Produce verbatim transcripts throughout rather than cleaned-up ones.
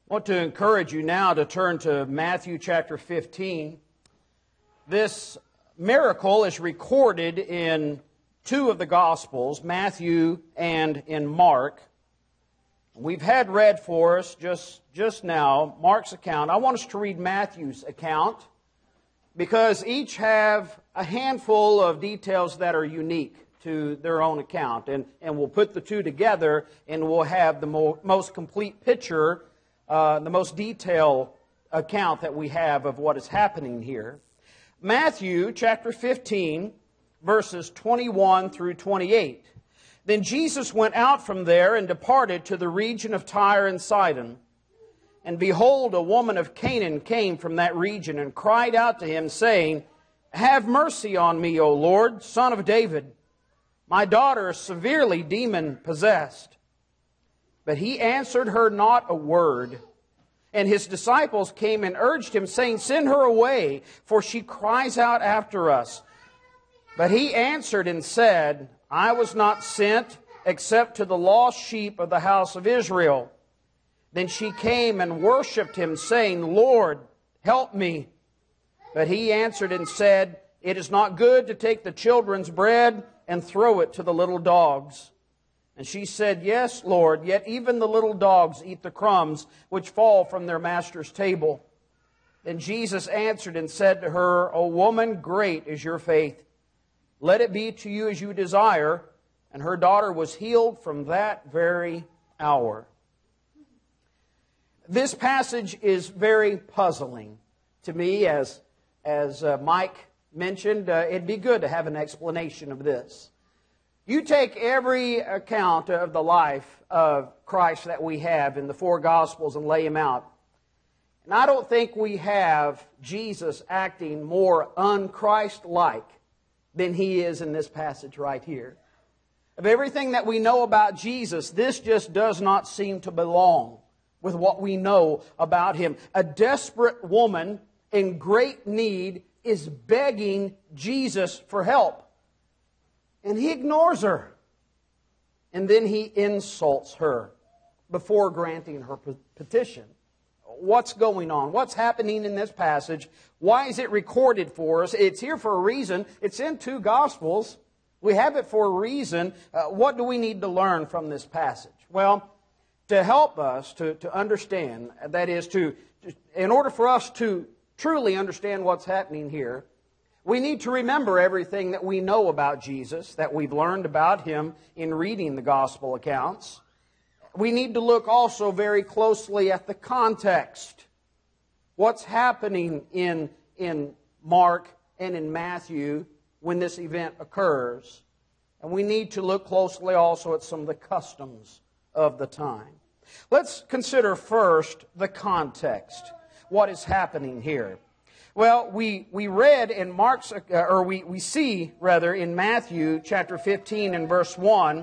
I want to encourage you now to turn to Matthew chapter fifteen. This miracle is recorded in two of the Gospels, Matthew and in Mark. We've had read for us just, just now Mark's account. I want us to read Matthew's account because each have a handful of details that are unique to their own account. And, and we'll put the two together and we'll have the mo- most complete picture, uh, the most detailed account that we have of what is happening here. Matthew chapter fifteen, verses twenty-one through twenty-eight. Then Jesus went out from there and departed to the region of Tyre and Sidon. And behold, a woman of Canaan came from that region and cried out to him, saying, Have mercy on me, O Lord, Son of David. My daughter is severely demon-possessed. But he answered her not a word. And his disciples came and urged him, saying, Send her away, for she cries out after us. But he answered and said, I was not sent except to the lost sheep of the house of Israel. Then she came and worshipped him, saying, Lord, help me. But he answered and said, It is not good to take the children's bread and throw it to the little dogs. And she said, Yes, Lord, yet even the little dogs eat the crumbs which fall from their master's table. Then Jesus answered and said to her, O woman, great is your faith. Let it be to you as you desire. And her daughter was healed from that very hour. This passage is very puzzling to me. As, as uh, Mike mentioned, uh, it'd be good to have an explanation of this. You take every account of the life of Christ that we have in the four Gospels and lay him out. And I don't think we have Jesus acting more un-Christ-like than he is in this passage right here. Of everything that we know about Jesus, this just does not seem to belong with what we know about him. A desperate woman in great need is begging Jesus for help. And he ignores her. And then he insults her before granting her petition. What's going on? What's happening in this passage? Why is it recorded for us? It's here for a reason. It's in two Gospels. We have it for a reason. Uh, what do we need to learn from this passage? Well, to help us to, to understand, that is, to, to in order for us to truly understand what's happening here, we need to remember everything that we know about Jesus, that we've learned about him in reading the Gospel accounts. We need to look also very closely at the context. What's happening in, in Mark and in Matthew when this event occurs. And we need to look closely also at some of the customs of the time. Let's consider first the context. What is happening here? Well, we, we read in Mark's, uh, or we, we see, rather, in Matthew chapter fifteen and verse one,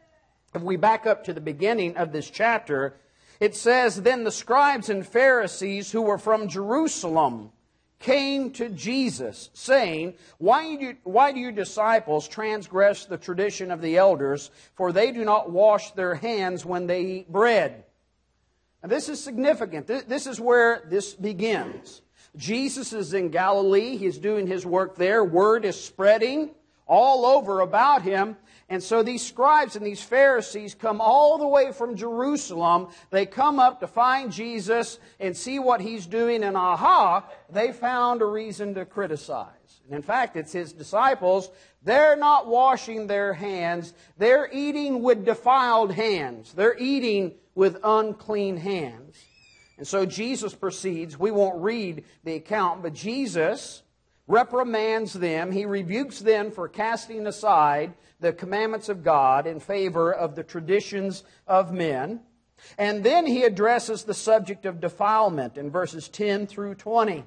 if we back up to the beginning of this chapter, it says, Then the scribes and Pharisees who were from Jerusalem came to Jesus, saying, Why do, you, why do your disciples transgress the tradition of the elders, for they do not wash their hands when they eat bread? And this is significant. This, this is where this begins. Jesus is in Galilee. He's doing his work there. Word is spreading all over about him. And so these scribes and these Pharisees come all the way from Jerusalem. They come up to find Jesus and see what he's doing. And aha, they found a reason to criticize. And in fact, it's his disciples. They're not washing their hands. They're eating with defiled hands. They're eating with unclean hands. And so Jesus proceeds. We won't read the account, but Jesus reprimands them. He rebukes them for casting aside the commandments of God in favor of the traditions of men. And then he addresses the subject of defilement in verses ten through twenty.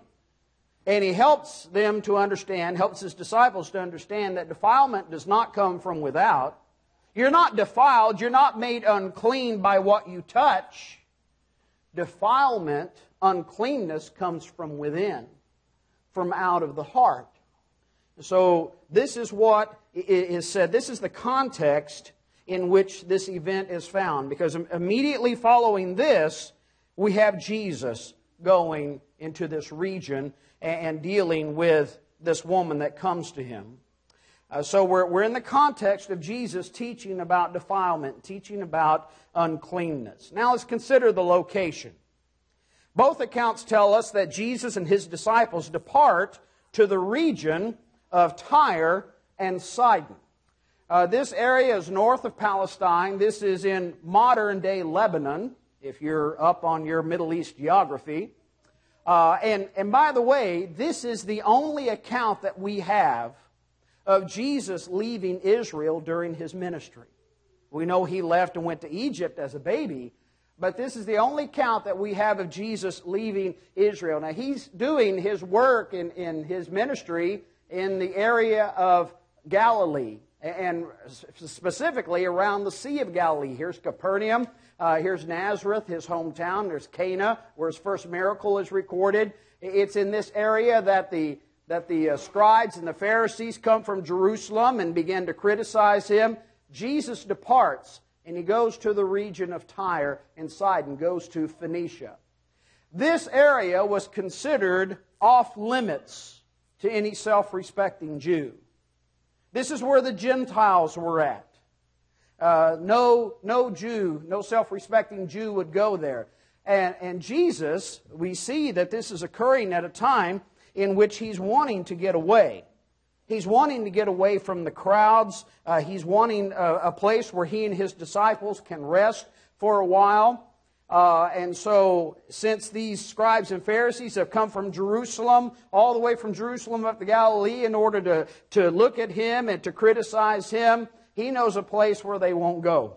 And he helps them to understand, helps his disciples to understand that defilement does not come from without. You're not defiled. You're not made unclean by what you touch. Defilement, uncleanness, comes from within, from out of the heart. So this is what is said. This is the context in which this event is found. Because immediately following this, we have Jesus going into this region and dealing with this woman that comes to him. Uh, so we're, we're in the context of Jesus teaching about defilement, teaching about uncleanness. Now let's consider the location. Both accounts tell us that Jesus and his disciples depart to the region of Tyre and Sidon. Uh, this area is north of Palestine. This is in modern-day Lebanon, if you're up on your Middle East geography. Uh, and, and by the way, this is the only account that we have of Jesus leaving Israel during his ministry. We know he left and went to Egypt as a baby, but this is the only account that we have of Jesus leaving Israel. Now, he's doing his work in, in his ministry in the area of Galilee, and specifically around the Sea of Galilee. Here's Capernaum, uh, here's Nazareth, his hometown. There's Cana, where his first miracle is recorded. It's in this area that the that the uh, scribes and the Pharisees come from Jerusalem and begin to criticize him. Jesus departs, and he goes to the region of Tyre and Sidon, goes to Phoenicia. This area was considered off limits to any self-respecting Jew. This is where the Gentiles were at. Uh, no, no Jew, no self-respecting Jew would go there. And, and Jesus, we see that this is occurring at a time in which he's wanting to get away. He's wanting to get away from the crowds. Uh, he's wanting a, a place where he and his disciples can rest for a while. Uh, and so, since these scribes and Pharisees have come from Jerusalem, all the way from Jerusalem up to Galilee in order to, to look at him and to criticize him, he knows a place where they won't go.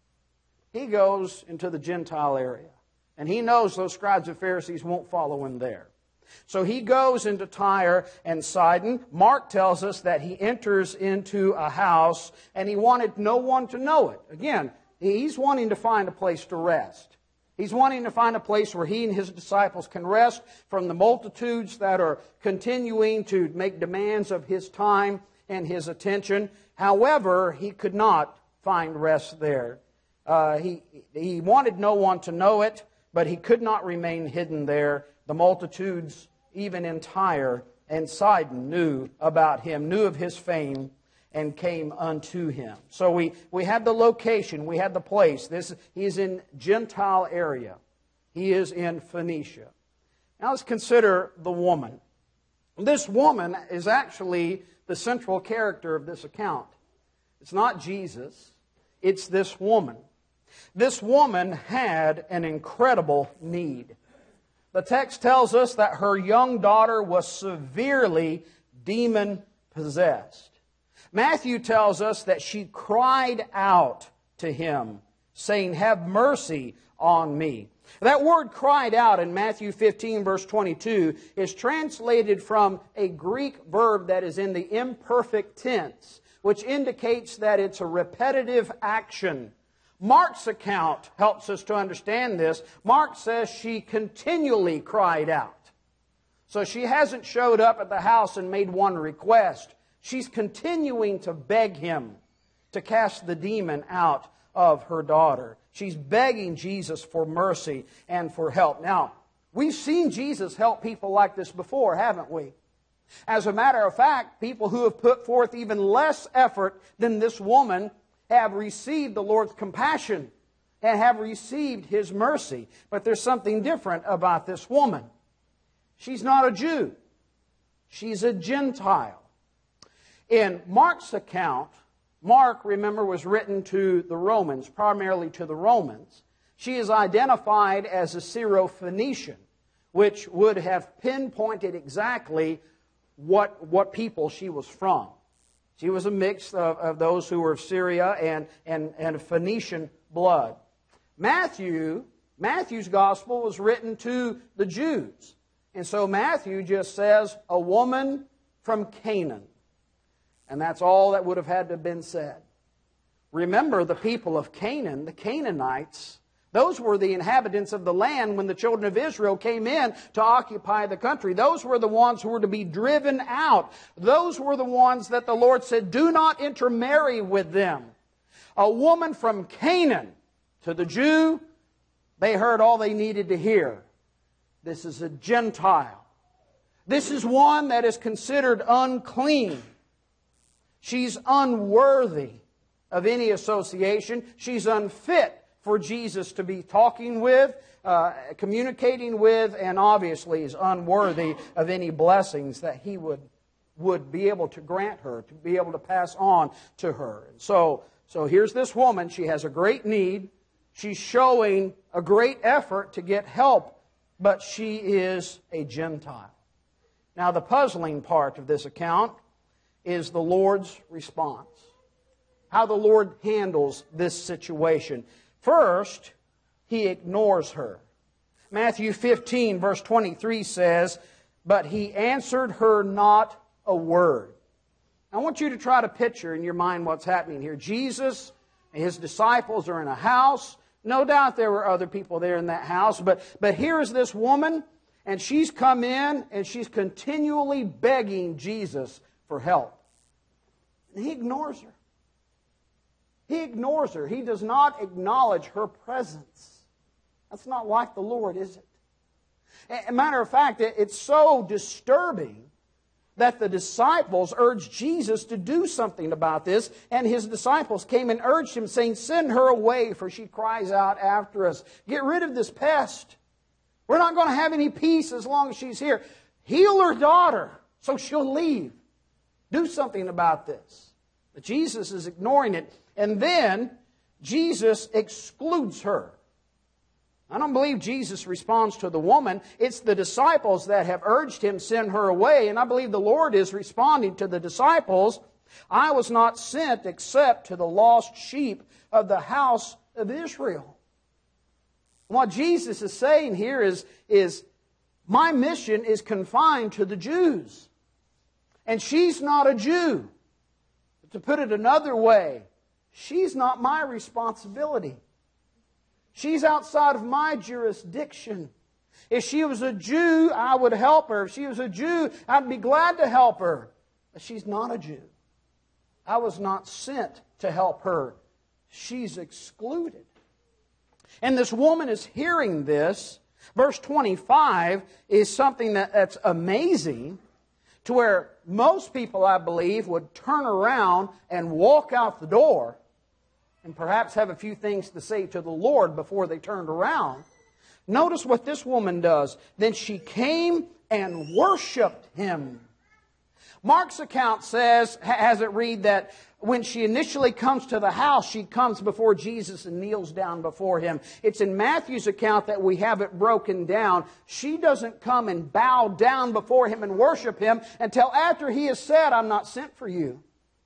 He goes into the Gentile area. And he knows those scribes and Pharisees won't follow him there. So he goes into Tyre and Sidon. Mark tells us that he enters into a house and he wanted no one to know it. Again, he's wanting to find a place to rest. He's wanting to find a place where he and his disciples can rest from the multitudes that are continuing to make demands of his time and his attention. However, he could not find rest there. Uh, he, he wanted no one to know it, but he could not remain hidden there. The multitudes, even in Tyre and Sidon, knew about him, knew of his fame, and came unto him. So we, we had the location, we had the place. This, he is in Gentile area. He is in Phoenicia. Now let's consider the woman. This woman is actually the central character of this account. It's not Jesus, it's this woman. This woman had an incredible need. The text tells us that her young daughter was severely demon-possessed. Matthew tells us that she cried out to him, saying, "Have mercy on me." That word "cried out" in Matthew fifteen, verse twenty-two, is translated from a Greek verb that is in the imperfect tense, which indicates that it's a repetitive action. Mark's account helps us to understand this. Mark says she continually cried out. So she hasn't showed up at the house and made one request. She's continuing to beg him to cast the demon out of her daughter. She's begging Jesus for mercy and for help. Now, we've seen Jesus help people like this before, haven't we? As a matter of fact, people who have put forth even less effort than this woman have received the Lord's compassion and have received His mercy. But there's something different about this woman. She's not a Jew. She's a Gentile. In Mark's account, Mark, remember, was written to the Romans, primarily to the Romans. She is identified as a Syro-Phoenician, which would have pinpointed exactly what, what people she was from. She was a mix of, of those who were of Syria and, and, and Phoenician blood. Matthew, Matthew's gospel was written to the Jews. And so Matthew just says, a woman from Canaan. And that's all that would have had to have been said. Remember, the people of Canaan, the Canaanites, those were the inhabitants of the land when the children of Israel came in to occupy the country. Those were the ones who were to be driven out. Those were the ones that the Lord said, do not intermarry with them. A woman from Canaan, to the Jew, They heard all they needed to hear. This is a Gentile. This is one that is considered unclean. She's unworthy of any association. She's unfit for Jesus to be talking with, uh, communicating with, and obviously is unworthy of any blessings that He would, would be able to grant her, to be able to pass on to her. And so, so here's this woman. She has a great need. She's showing a great effort to get help, but she is a Gentile. Now, the puzzling part of this account is the Lord's response. How the Lord handles this situation. First, He ignores her. Matthew fifteen, verse twenty-three says, "But He answered her not a word." I want you to try to picture in your mind what's happening here. Jesus and His disciples are in a house. No doubt there were other people there in that house, but, but here is this woman, and she's come in and she's continually begging Jesus for help. And He ignores her. He ignores her. He does not acknowledge her presence. That's not like the Lord, is it? As a matter of fact, it's so disturbing that the disciples urged Jesus to do something about this, and His disciples came and urged Him, saying, "Send her away, for she cries out after us. Get rid of this pest. We're not going to have any peace as long as she's here. Heal her daughter, so she'll leave. Do something about this." But Jesus is ignoring it, and then Jesus excludes her. I don't believe Jesus responds to the woman. It's the disciples that have urged Him, "Send her away." And I believe the Lord is responding to the disciples, "I was not sent except to the lost sheep of the house of Israel." What Jesus is saying here is, is my mission is confined to the Jews. And she's not a Jew. To put it another way, she's not my responsibility. She's outside of my jurisdiction. If she was a Jew, I would help her. If she was a Jew, I'd be glad to help her. But she's not a Jew. I was not sent to help her. She's excluded. And this woman is hearing this. Verse twenty-five is something that, that's amazing, to where most people, I believe, would turn around and walk out the door and perhaps have a few things to say to the Lord before they turned around. Notice what this woman does. Then she came and worshiped Him. Mark's account says, has it read, that when she initially comes to the house, she comes before Jesus and kneels down before Him. It's in Matthew's account that we have it broken down. She doesn't come and bow down before Him and worship Him until after He has said, "I'm not sent for you.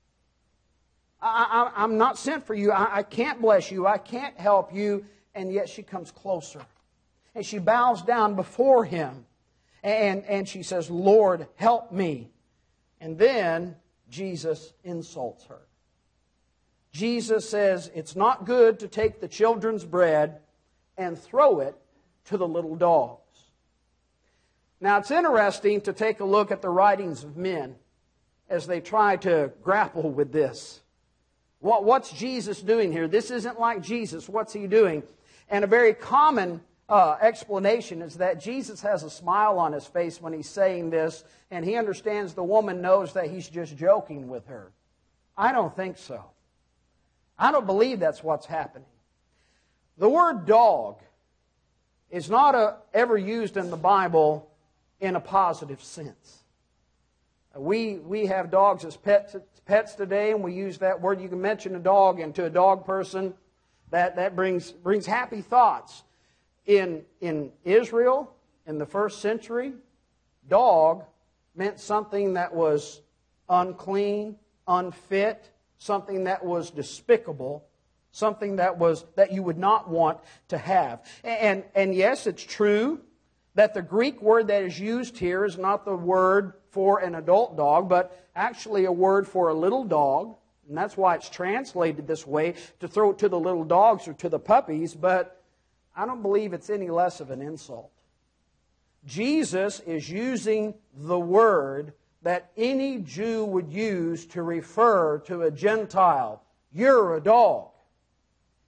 I, I, I'm not sent for you. I, I can't bless you. I can't help you." And yet she comes closer. And she bows down before Him. And, and she says, "Lord, help me." And then Jesus insults her. Jesus says it's not good to take the children's bread and throw it to the little dogs. Now it's interesting to take a look at the writings of men as they try to grapple with this. What, what's Jesus doing here? This isn't like Jesus. What's He doing? And a very common uh, explanation is that Jesus has a smile on His face when He's saying this, and He understands the woman knows that He's just joking with her. I don't think so. I don't believe that's what's happening. The word dog is not a, ever used in the Bible in a positive sense. We, we have dogs as pets, pets today, and we use that word. You can mention a dog, and to a dog person, that, that brings, brings happy thoughts. In, in Israel, in the first century, dog meant something that was unclean, unfit, something that was despicable, something that was that you would not want to have. And, and yes, it's true that the Greek word that is used here is not the word for an adult dog, but actually a word for a little dog. And that's why it's translated this way, to throw it to the little dogs or to the puppies. But I don't believe it's any less of an insult. Jesus is using the word that any Jew would use to refer to a Gentile. You're a dog.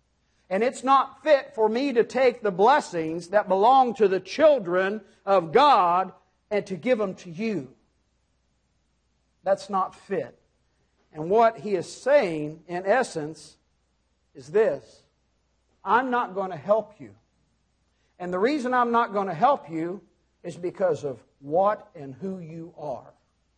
And it's not fit for me to take the blessings that belong to the children of God and to give them to you. That's not fit. And what he is saying, in essence, is this: I'm not going to help you. And the reason I'm not going to help you is because of what and who you are.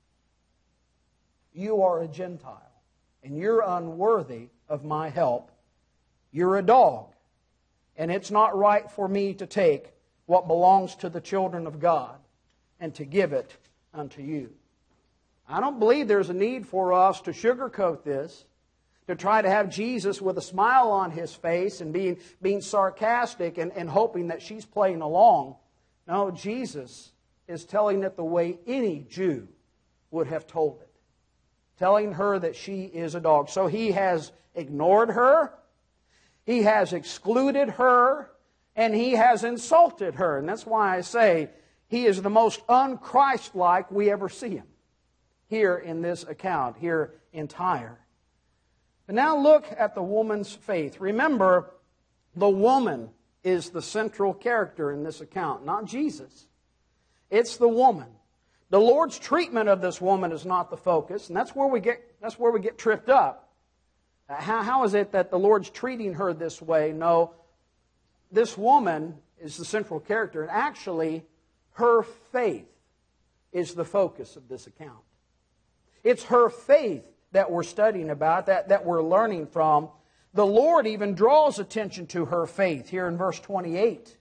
You are a Gentile, and you're unworthy of my help. You're a dog, and it's not right for me to take what belongs to the children of God and to give it unto you. I don't believe there's a need for us to sugarcoat this, to try to have Jesus with a smile on His face and being, being sarcastic and, and hoping that she's playing along. No, Jesus is telling it the way any Jew would have told it. Telling her that she is a dog. So He has ignored her, He has excluded her, and He has insulted her. And that's why I say He is the most un-Christ-like we ever see Him here in this account, here in Tyre. But now look at the woman's faith. Remember, the woman is the central character in this account, not Jesus. It's the woman. The Lord's treatment of this woman is not the focus, and that's where we get, that's where we get tripped up. How, how is it that the Lord's treating her this way? No, this woman is the central character, and actually, her faith is the focus of this account. It's her faith that we're studying about, that, that we're learning from. The Lord even draws attention to her faith here in verse twenty-eight.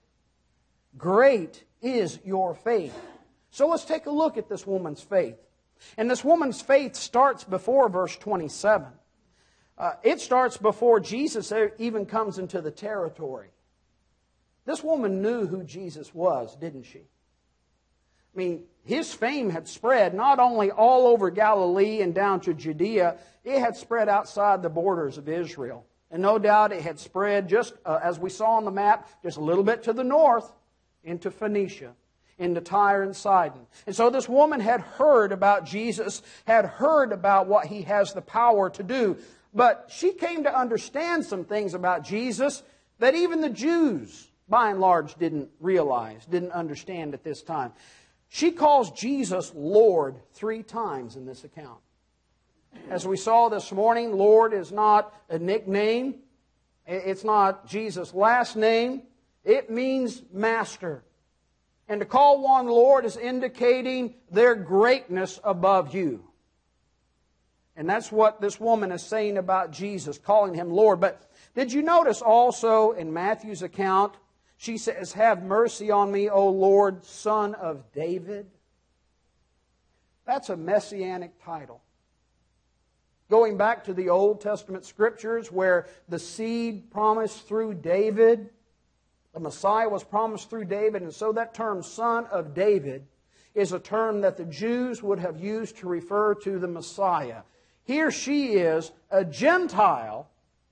Great is your faith. So let's take a look at this woman's faith. And this woman's faith starts before verse twenty-seven. Uh, it starts before Jesus even comes into the territory. This woman knew who Jesus was, didn't she? I mean, His fame had spread not only all over Galilee and down to Judea, it had spread outside the borders of Israel. And no doubt it had spread just, uh, as we saw on the map, just a little bit to the north into Phoenicia, into Tyre and Sidon. And so this woman had heard about Jesus, had heard about what He has the power to do. But she came to understand some things about Jesus that even the Jews, by and large, didn't realize, didn't understand at this time. She calls Jesus Lord three times in this account. As we saw this morning, Lord is not a nickname. It's not Jesus' last name. It means master. And to call one Lord is indicating their greatness above you. And that's what this woman is saying about Jesus, calling Him Lord. But did you notice also in Matthew's account, she says, "Have mercy on me, O Lord, Son of David." That's a messianic title. Going back to the Old Testament Scriptures where the seed promised through David, the Messiah was promised through David, and so that term, Son of David, is a term that the Jews would have used to refer to the Messiah. Here she is, a Gentile,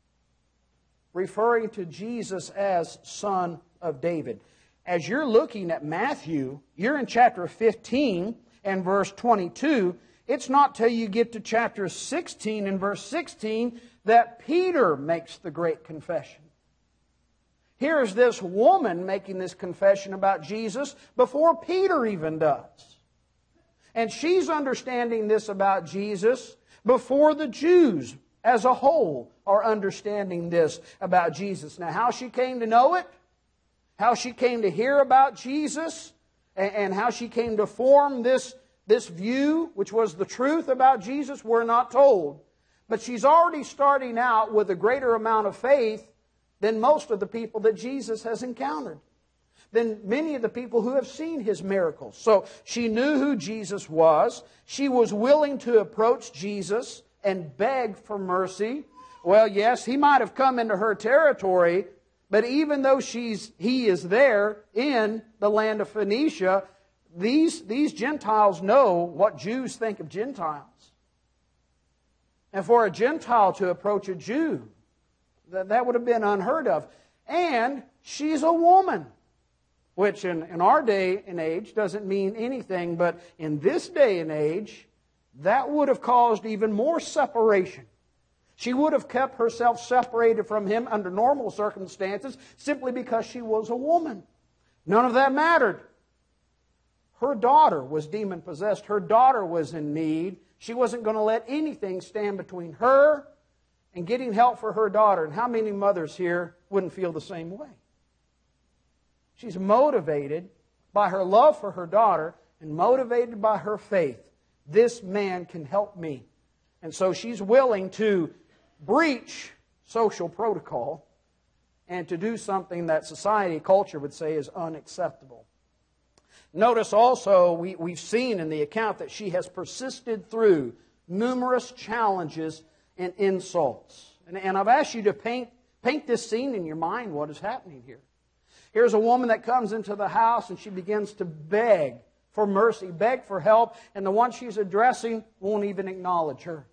referring to Jesus as Son of David. As you're looking at Matthew, you're in chapter fifteen and verse twenty-two. It's not till you get to chapter sixteen and verse sixteen that Peter makes the great confession. Here's this woman making this confession about Jesus before Peter even does. And she's understanding this about Jesus before the Jews as a whole are understanding this about Jesus. Now, how she came to know it, how she came to hear about Jesus, and how she came to form this, this view, which was the truth about Jesus, we're not told. But she's already starting out with a greater amount of faith than most of the people that Jesus has encountered, than many of the people who have seen His miracles. So she knew who Jesus was. She was willing to approach Jesus and beg for mercy. Well, yes, He might have come into her territory, but even though she's, He is there in the land of Phoenicia, these, these Gentiles know what Jews think of Gentiles. And for a Gentile to approach a Jew, that, that would have been unheard of. And she's a woman, which in, in our day and age doesn't mean anything, but in this day and age, that would have caused even more separation. She would have kept herself separated from him under normal circumstances simply because she was a woman. None of that mattered. Her daughter was demon-possessed. Her daughter was in need. She wasn't going to let anything stand between her and getting help for her daughter. And how many mothers here wouldn't feel the same way? She's motivated by her love for her daughter and motivated by her faith. This man can help me. And so she's willing to breach social protocol and to do something that society, culture would say is unacceptable. Notice also, we, we've seen in the account that she has persisted through numerous challenges and insults. And, and I've asked you to paint, paint this scene in your mind, what is happening here. Here's a woman that comes into the house and she begins to beg for mercy, beg for help, and the one she's addressing won't even acknowledge her.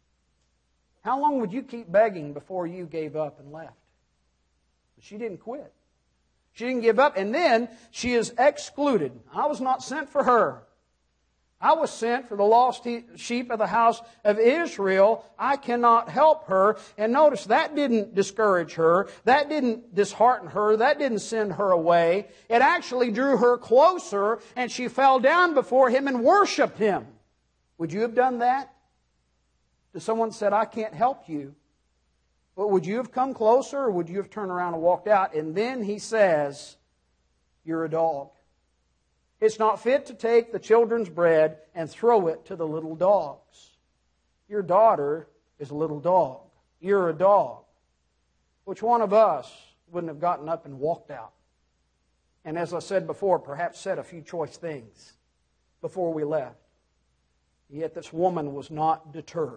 How long would you keep begging before you gave up and left? But she didn't quit. She didn't give up, and then she is excluded. I was not sent for her. I was sent for the lost sheep of the house of Israel. I cannot help her. And notice, that didn't discourage her. That didn't dishearten her. That didn't send her away. It actually drew her closer, and she fell down before him and worshiped him. Would you have done that? If someone said, I can't help you, but would you have come closer, or would you have turned around and walked out? And then he says, you're a dog. It's not fit to take the children's bread and throw it to the little dogs. Your daughter is a little dog. You're a dog. Which one of us wouldn't have gotten up and walked out? And as I said before, perhaps said a few choice things before we left. Yet this woman was not deterred.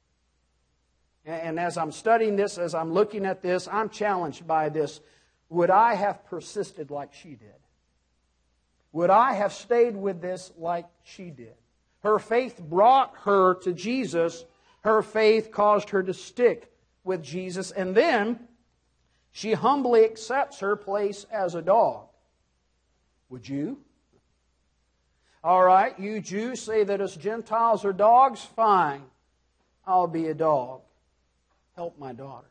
And as I'm studying this, as I'm looking at this, I'm challenged by this. Would I have persisted like she did? Would I have stayed with this like she did? Her faith brought her to Jesus. Her faith caused her to stick with Jesus. And then she humbly accepts her place as a dog. Would you? All right, you Jews say that us Gentiles are dogs. Fine. I'll be a dog. Help my daughter.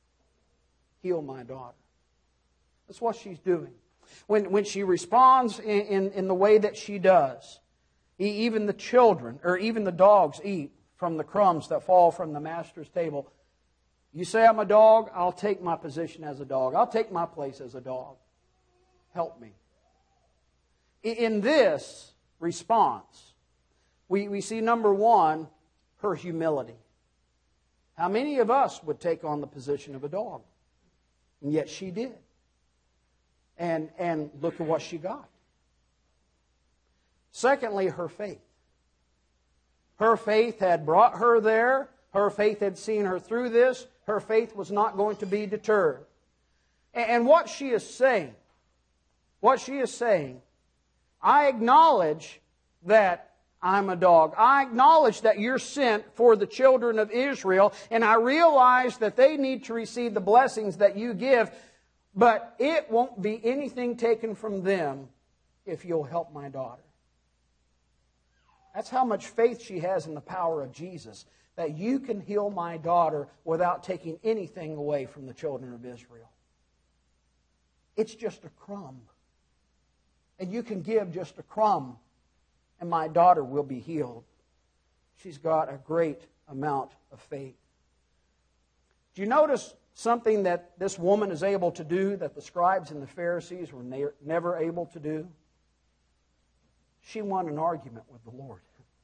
Heal my daughter. That's what she's doing. When, when she responds in, in, in the way that she does, even the children, or even the dogs eat from the crumbs that fall from the master's table. You say I'm a dog, I'll take my position as a dog. I'll take my place as a dog. Help me. In this response, we, we see, number one, her humility. How many of us would take on the position of a dog? And yet she did. And, and look at what she got. Secondly, her faith. Her faith had brought her there. Her faith had seen her through this. Her faith was not going to be deterred. And, and what she is saying, what she is saying, I acknowledge that I'm a dog. I acknowledge that you're sent for the children of Israel, and I realize that they need to receive the blessings that you give, but it won't be anything taken from them if you'll help my daughter. That's how much faith she has in the power of Jesus, that you can heal my daughter without taking anything away from the children of Israel. It's just a crumb. And you can give just a crumb, and my daughter will be healed. She's got a great amount of faith. Do you notice something that this woman is able to do that the scribes and the Pharisees were ne- never able to do? She won an argument with the Lord.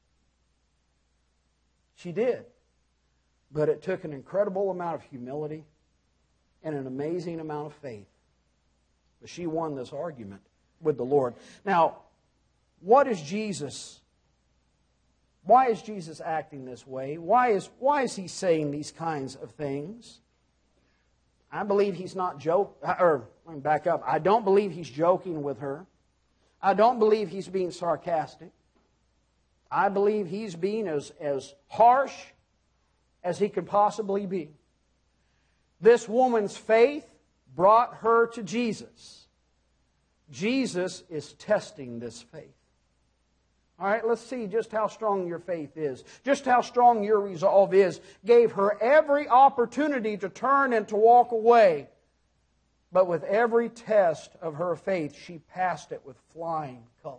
She did. But it took an incredible amount of humility and an amazing amount of faith. But she won this argument with the Lord. Now, what is Jesus? Why is Jesus acting this way? Why is, why is He saying these kinds of things? I believe He's not joking, or let me back up. I don't believe He's joking with her. I don't believe He's being sarcastic. I believe He's being as, as harsh as He could possibly be. This woman's faith brought her to Jesus. Jesus is testing this faith. All right, let's see just how strong your faith is, just how strong your resolve is. Gave her every opportunity to turn and to walk away. But with every test of her faith, she passed it with flying colors.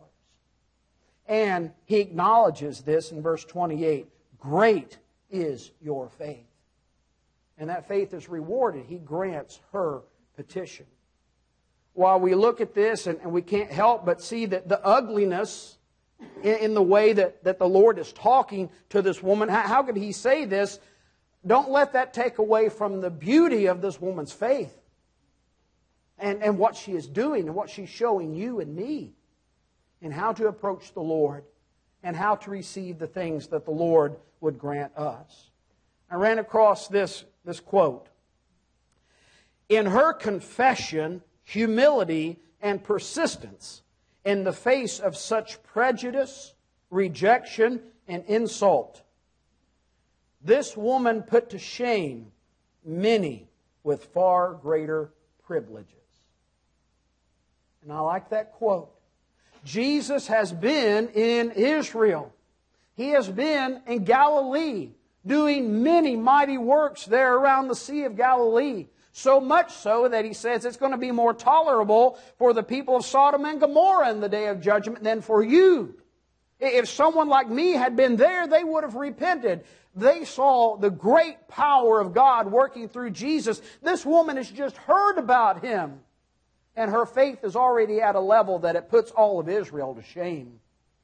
And he acknowledges this in verse twenty-eight. Great is your faith. And that faith is rewarded. He grants her petition. While we look at this, and, and we can't help but see that the ugliness in, in the way that, that the Lord is talking to this woman, how, how could He say this? Don't let that take away from the beauty of this woman's faith. And, and what she is doing and what she's showing you and me. And how to approach the Lord. And how to receive the things that the Lord would grant us. I ran across this, this quote. In her confession, humility, and persistence in the face of such prejudice, rejection, and insult, this woman put to shame many with far greater privileges. And I like that quote. Jesus has been in Israel. He has been in Galilee, doing many mighty works there around the Sea of Galilee. So much so that He says it's going to be more tolerable for the people of Sodom and Gomorrah in the day of judgment than for you. If someone like me had been there, they would have repented. They saw the great power of God working through Jesus. This woman has just heard about Him. And her faith is already at a level that it puts all of Israel to shame.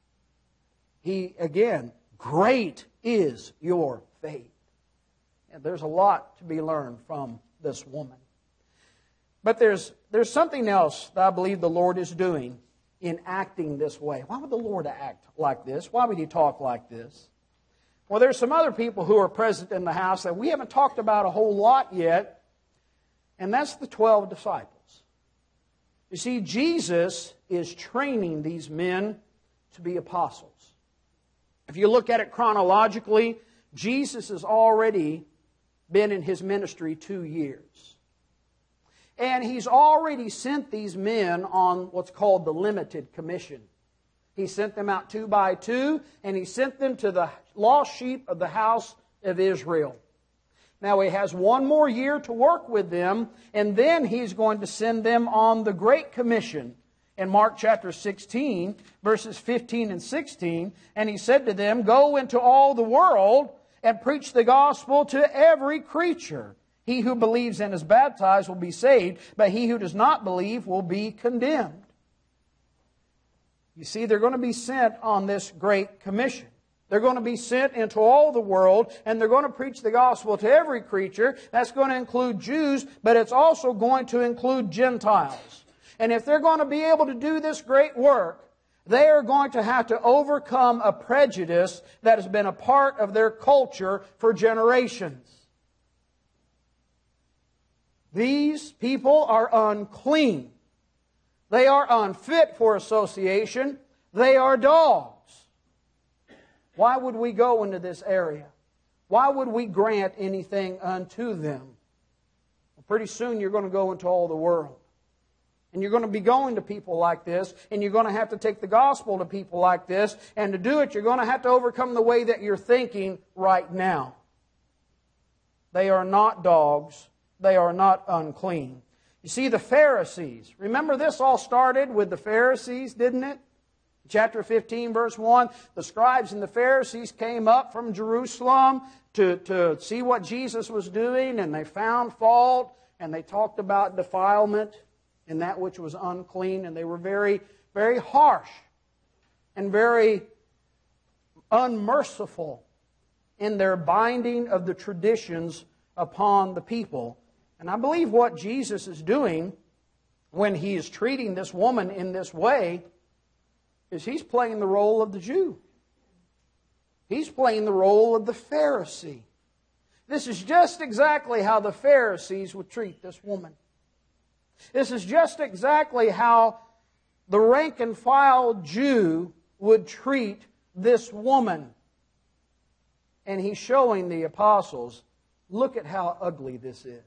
He, again, great is your faith. And there's a lot to be learned from this woman. But there's, there's something else that I believe the Lord is doing in acting this way. Why would the Lord act like this? Why would He talk like this? Well, there's some other people who are present in the house that we haven't talked about a whole lot yet, and that's the twelve disciples. You see, Jesus is training these men to be apostles. If you look at it chronologically, Jesus has already been in His ministry two years. And He's already sent these men on what's called the limited commission. He sent them out two by two, and He sent them to the lost sheep of the house of Israel. Now He has one more year to work with them, and then He's going to send them on the Great Commission in Mark chapter sixteen, verses fifteen and sixteen. And He said to them, "Go into all the world and preach the gospel to every creature. He who believes and is baptized will be saved, but he who does not believe will be condemned." You see, they're going to be sent on this Great Commission. They're going to be sent into all the world, and they're going to preach the gospel to every creature. That's going to include Jews, but it's also going to include Gentiles. And if they're going to be able to do this great work, they are going to have to overcome a prejudice that has been a part of their culture for generations. These people are unclean. They are unfit for association. They are dogs. Why would we go into this area? Why would we grant anything unto them? Well, pretty soon you're going to go into all the world. And you're going to be going to people like this, and you're going to have to take the gospel to people like this, and to do it, you're going to have to overcome the way that you're thinking right now. They are not dogs. They are not unclean. You see, the Pharisees, remember this all started with the Pharisees, didn't it? Chapter fifteen, verse one, the scribes and the Pharisees came up from Jerusalem to, to see what Jesus was doing, and they found fault, and they talked about defilement and that which was unclean, and they were very, very harsh and very unmerciful in their binding of the traditions upon the people. And I believe what Jesus is doing when He is treating this woman in this way is He's playing the role of the Jew. He's playing the role of the Pharisee. This is just exactly how the Pharisees would treat this woman. This is just exactly how the rank and file Jew would treat this woman. And He's showing the apostles, look at how ugly this is.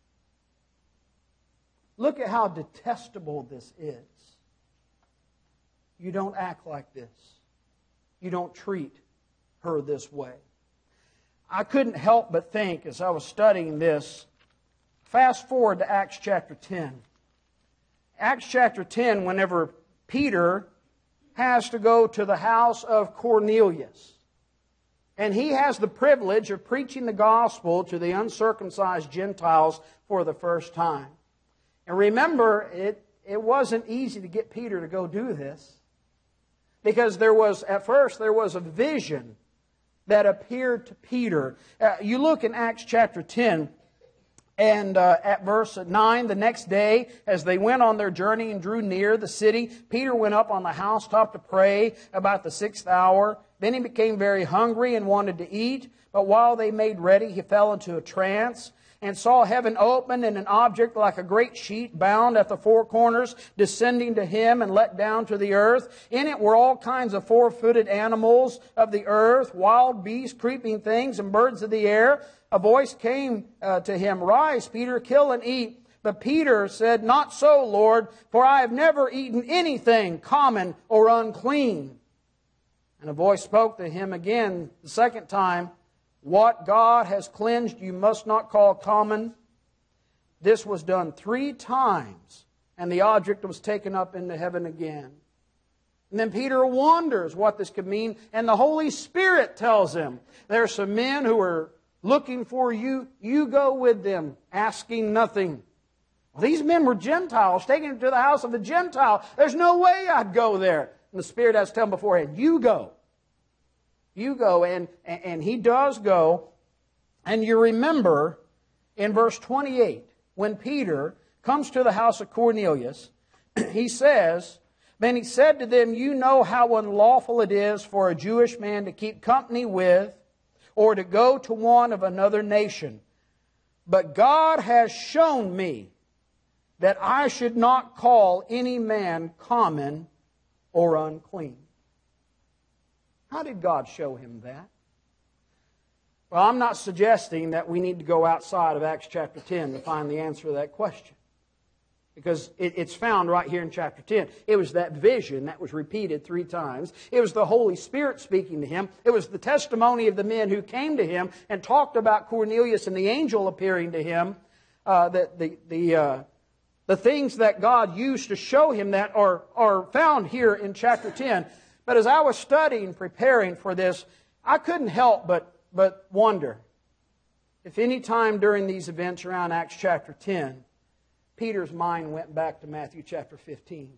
Look at how detestable this is. You don't act like this. You don't treat her this way. I couldn't help but think as I was studying this, fast forward to Acts chapter ten. Acts chapter ten, whenever Peter has to go to the house of Cornelius. And he has the privilege of preaching the gospel to the uncircumcised Gentiles for the first time. And remember, it, it wasn't easy to get Peter to go do this. Because there was, at first, there was a vision that appeared to Peter. Uh, you look in Acts chapter ten, and uh, at verse nine, the next day, as they went on their journey and drew near the city, Peter went up on the housetop to pray about the sixth hour. Then he became very hungry and wanted to eat. But while they made ready, he fell into a trance and saw heaven open and an object like a great sheet bound at the four corners descending to him and let down to the earth. In it were all kinds of four-footed animals of the earth, wild beasts, creeping things, and birds of the air. A voice came uh, to him, "Rise, Peter, kill and eat." But Peter said, "Not so, Lord, for I have never eaten anything common or unclean." And a voice spoke to him again the second time, "What God has cleansed you must not call common." This was done three times, and the object was taken up into heaven again. And then Peter wonders what this could mean, and the Holy Spirit tells him, "There are some men who are looking for you. You go with them, asking nothing." Well, these men were Gentiles, taking him to the house of a Gentile. There's no way I'd go there. And the Spirit has to tell him beforehand, "You go. You go." And, and he does go. And you remember in verse twenty-eight, when Peter comes to the house of Cornelius, he says, "Then he said to them, you know how unlawful it is for a Jewish man to keep company with or to go to one of another nation. But God has shown me that I should not call any man common or unclean." How did God show him that? Well, I'm not suggesting that we need to go outside of Acts chapter ten to find the answer to that question. Because it, it's found right here in chapter ten. It was that vision that was repeated three times. It was the Holy Spirit speaking to him. It was the testimony of the men who came to him and talked about Cornelius and the angel appearing to him. Uh, the the, the uh, The things that God used to show him that are, are found here in chapter ten. But as I was studying, preparing for this, I couldn't help but, but wonder if any time during these events around Acts chapter ten, Peter's mind went back to Matthew chapter fifteen.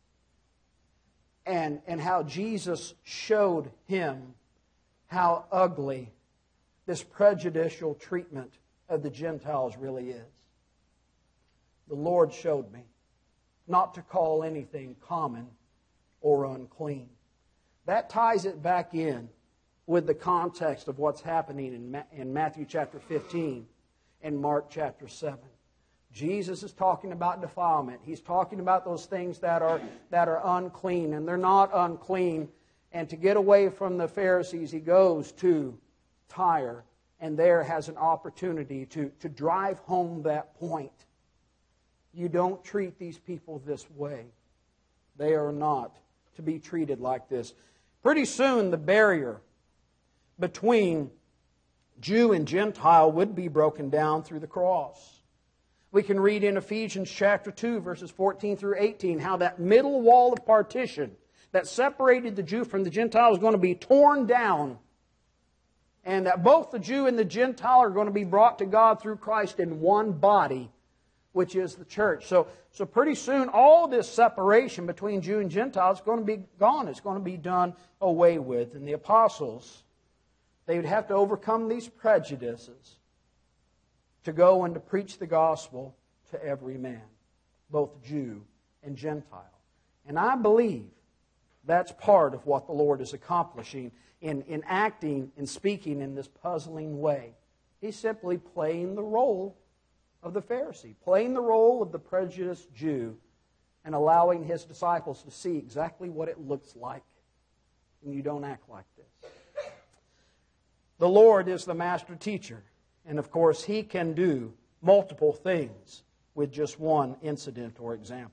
And, and how Jesus showed him how ugly this prejudicial treatment of the Gentiles really is. The Lord showed me not to call anything common or unclean. That ties it back in with the context of what's happening in, Ma- in Matthew chapter fifteen and Mark chapter seven. Jesus is talking about defilement. He's talking about those things that are, that are unclean, and they're not unclean. And to get away from the Pharisees, he goes to Tyre, and there has an opportunity to, to drive home that point. You don't treat these people this way. They are not to be treated like this. Pretty soon the barrier between Jew and Gentile would be broken down through the cross. We can read in Ephesians chapter two, verses fourteen through eighteen, how that middle wall of partition that separated the Jew from the Gentile is going to be torn down. And that both the Jew and the Gentile are going to be brought to God through Christ in one body, which is the church. So, so pretty soon all this separation between Jew and Gentile is going to be gone. It's going to be done away with. And the apostles, they would have to overcome these prejudices to go and to preach the gospel to every man, both Jew and Gentile. And I believe that's part of what the Lord is accomplishing in, in acting and speaking in this puzzling way. He's simply playing the role of the Pharisee, playing the role of the prejudiced Jew, and allowing his disciples to see exactly what it looks like when you don't act like this. The Lord is the master teacher, and of course He can do multiple things with just one incident or example.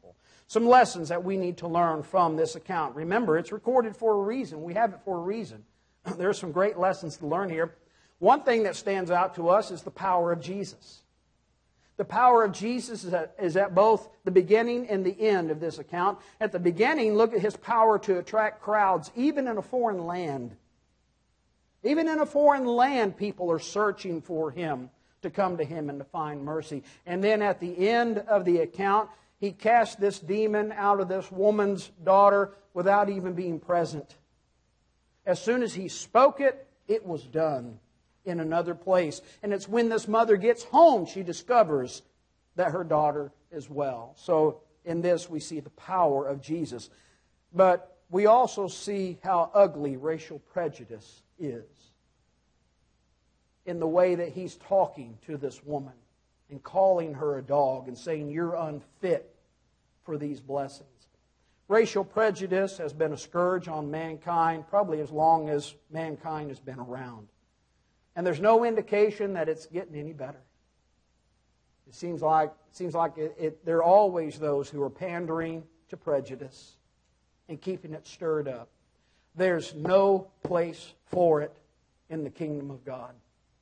Some lessons that we need to learn from this account. Remember, it's recorded for a reason. We have it for a reason. There are some great lessons to learn here. One thing that stands out to us is the power of Jesus. The power of Jesus is at, is at both the beginning and the end of this account. At the beginning, look at His power to attract crowds, even in a foreign land. Even in a foreign land, people are searching for Him, to come to Him and to find mercy. And then at the end of the account, He cast this demon out of this woman's daughter without even being present. As soon as He spoke it, it was done in another place. And it's when this mother gets home she discovers that her daughter is well. So in this we see the power of Jesus. But we also see how ugly racial prejudice is in the way that He's talking to this woman and calling her a dog and saying, "You're unfit for these blessings." Racial prejudice has been a scourge on mankind probably as long as mankind has been around. And there's no indication that it's getting any better. It seems like, it seems like it, it, there are always those who are pandering to prejudice and keeping it stirred up. There's no place for it in the kingdom of God.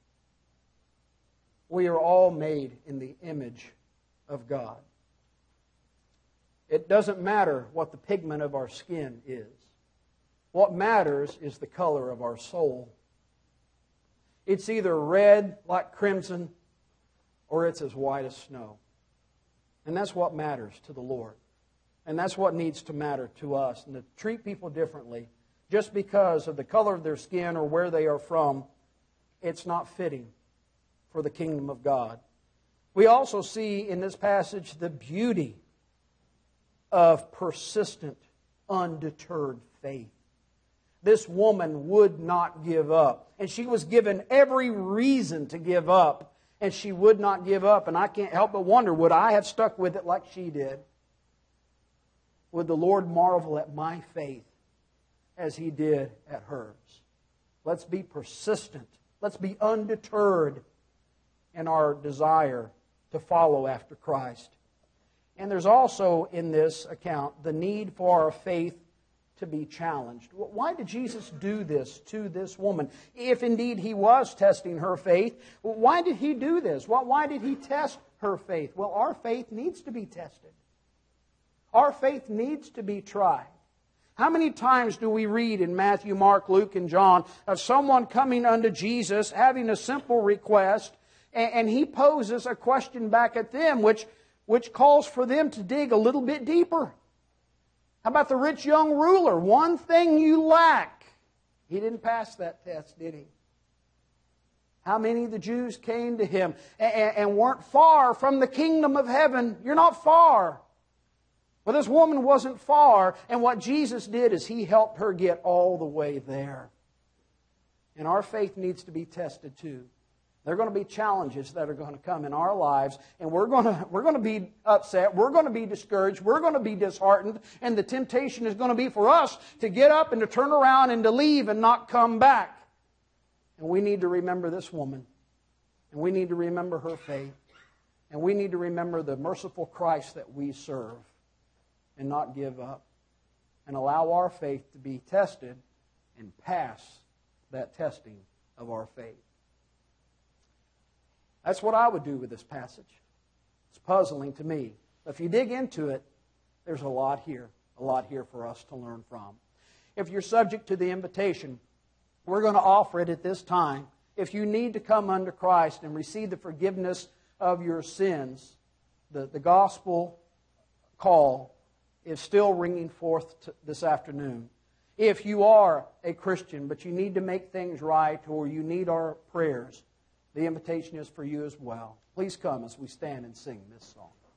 We are all made in the image of God. It doesn't matter what the pigment of our skin is. What matters is the color of our soul. It's either red like crimson or it's as white as snow. And that's what matters to the Lord. And that's what needs to matter to us. And to treat people differently just because of the color of their skin or where they are from, it's not fitting for the kingdom of God. We also see in this passage the beauty of persistent, undeterred faith. This woman would not give up. And she was given every reason to give up. And she would not give up. And I can't help but wonder, would I have stuck with it like she did? Would the Lord marvel at my faith as He did at hers? Let's be persistent. Let's be undeterred in our desire to follow after Christ. And there's also in this account the need for our faith to be challenged. Why did Jesus do this to this woman? If indeed He was testing her faith, why did He do this? Why did He test her faith? Well, our faith needs to be tested. Our faith needs to be tried. How many times do we read in Matthew, Mark, Luke, and John of someone coming unto Jesus having a simple request, and He poses a question back at them which, which calls for them to dig a little bit deeper? How about the rich young ruler? One thing you lack. He didn't pass that test, did he? How many of the Jews came to Him and, and weren't far from the kingdom of heaven? You're not far. Well, this woman wasn't far, and what Jesus did is He helped her get all the way there. And our faith needs to be tested too. There are going to be challenges that are going to come in our lives, and we're going to, we're going to be upset, we're going to be discouraged, we're going to be disheartened, and the temptation is going to be for us to get up and to turn around and to leave and not come back. And we need to remember this woman, and we need to remember her faith, and we need to remember the merciful Christ that we serve, and not give up, and allow our faith to be tested and pass that testing of our faith. That's what I would do with this passage. It's puzzling to me. But if you dig into it, there's a lot here, a lot here for us to learn from. If you're subject to the invitation, we're going to offer it at this time. If you need to come unto Christ and receive the forgiveness of your sins, the, the gospel call is still ringing forth t- this afternoon. If you are a Christian, but you need to make things right or you need our prayers, the invitation is for you as well. Please come as we stand and sing this song.